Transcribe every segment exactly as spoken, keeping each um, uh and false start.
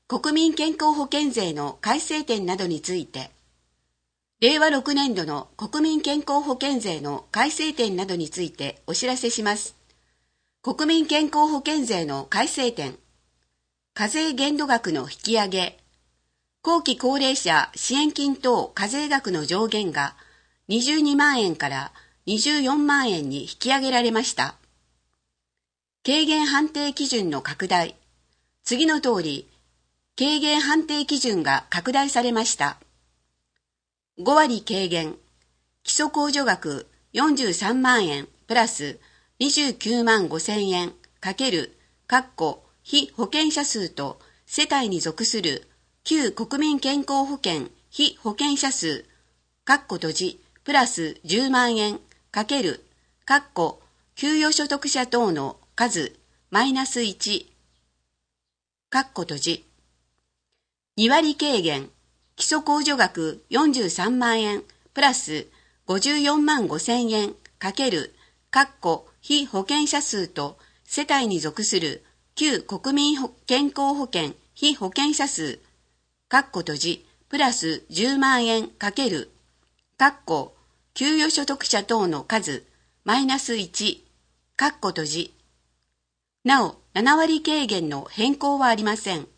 国民健康保険税の改正点などについて、れいわろくねんどの国民健康保険税の改正点などについてお知らせします。国民健康保険税の改正点、課税限度額の引き上げ、後期高齢者支援金等課税額の上限がにじゅうにまんえんからにじゅうよんまんえんに引き上げられました。軽減判定基準の拡大、次の通り、軽減判定基準が拡大されました。ごわり軽減、基礎控除額よんじゅうさんまんえんプラスにじゅうきゅうまんごせんえんかける、括弧被保険者数と世帯に属する旧国民健康保険被保険者数、括弧閉じ、プラスじゅうまんえんかける、括弧給与所得者等の数、マイナスいち、括弧閉じ。にわり軽減、基礎控除額よんじゅうさんまんえんプラスごじゅうよんまんごせんえんかける、括弧被保険者数と世帯に属する旧国民健康保険被保険者数、括弧閉じ、プラスじゅうまんえんかける、括弧給与所得者等の数、マイナスいち、括弧閉じ。なお、ななわり軽減の変更はありません。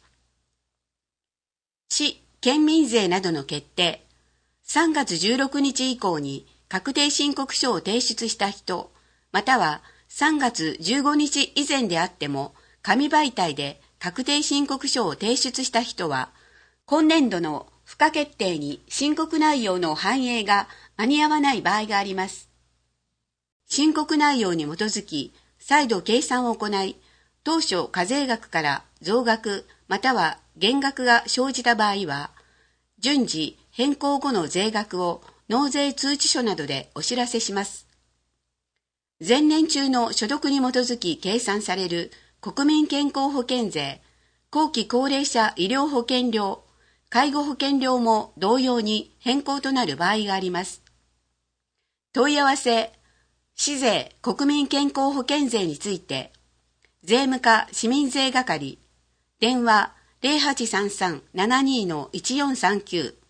市、県民税などの決定。さんがつじゅうろくにち以降に確定申告書を提出した人、またはさんがつじゅうごにち以前であっても、紙媒体で確定申告書を提出した人は、今年度の付加決定に申告内容の反映が間に合わない場合があります。申告内容に基づき、再度計算を行い、当初課税額から増額または減額が生じた場合は、順次変更後の税額を納税通知書などでお知らせします。前年中の所得に基づき計算される国民健康保険税、後期高齢者医療保険料、介護保険料も同様に変更となる場合があります。問い合わせ、市税国民健康保険税について、税務課市民税係、電話 ゼロはちさんさん ななに いちよんさんきゅう。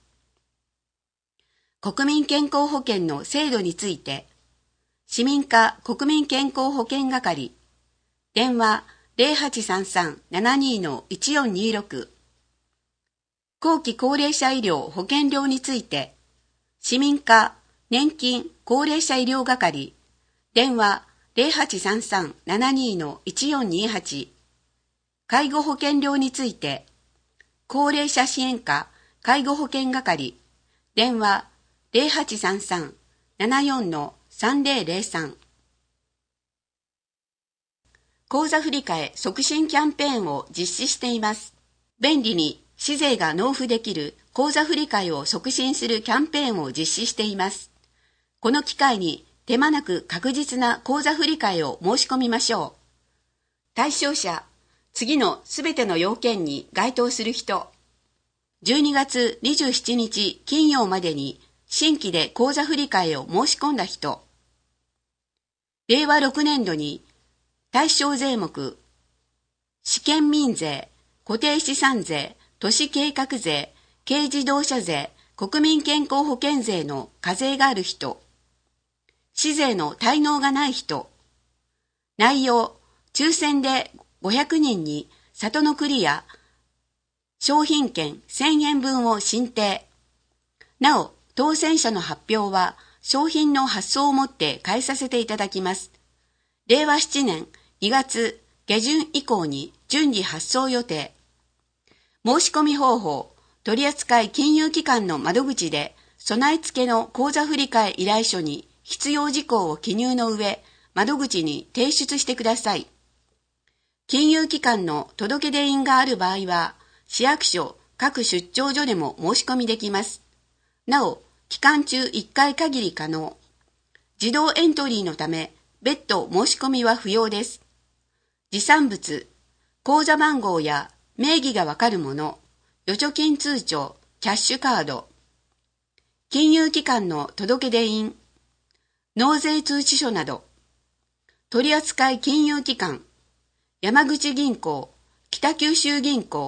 国民健康保険の制度について、市民課国民健康保険係、電話 ゼロはちさんさん ななに いちよんにろく。後期高齢者医療保険料について、市民課年金高齢者医療係、電話 ゼロはちさんさん ななに いちよんにはち。介護保険料について、高齢者支援課介護保険係、電話 ゼロはちさんさん ななよん さんぜろぜろさん。口座振替促進キャンペーンを実施しています。便利に市税が納付できる口座振替を促進するキャンペーンを実施しています。この機会に手間なく確実な口座振替を申し込みましょう。対象者、次のすべての要件に該当する人、じゅうにがつにじゅうしちにち金曜までに新規で口座振替を申し込んだ人、れいわろくねんどに対象税目、市県民税、固定資産税、都市計画税、軽自動車税、国民健康保険税の課税がある人、市税の滞納がない人、内容、抽選でごひゃくにんに里の栗や商品券せんえんぶんを進呈。なお、当選者の発表は商品の発送をもって返させていただきます。れいわななねんにがつげじゅん以降に順次発送予定。申し込み方法、取扱金融機関の窓口で備え付けの口座振替依頼書に必要事項を記入の上、窓口に提出してください。金融機関の届出印がある場合は、市役所、各出張所でも申し込みできます。なお、期間中いっかい限り可能。自動エントリーのため、別途申し込みは不要です。持参物、口座番号や名義がわかるもの、預貯金通帳、キャッシュカード、金融機関の届出印、納税通知書など、取扱金融機関、山口銀行、北九州銀行、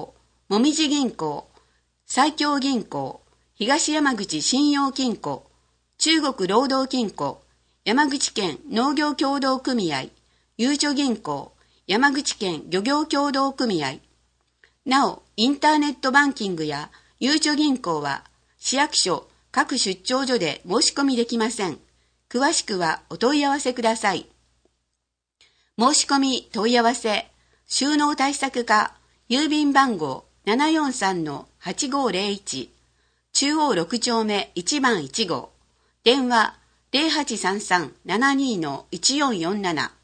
もみじ銀行、埼京銀行、東山口信用金庫、中国労働金庫、山口県農業協同組合、ゆうちょ銀行、山口県漁業協同組合。なお、インターネットバンキングやゆうちょ銀行は、市役所、各出張所で申し込みできません。詳しくはお問い合わせください。申し込み問い合わせ、収納対策課、郵便番号 ななよんさんのはちごーぜろいち、中央ろく丁目いちばんいち号、電話 ゼロはちさんさんななにのいちよんよんなな。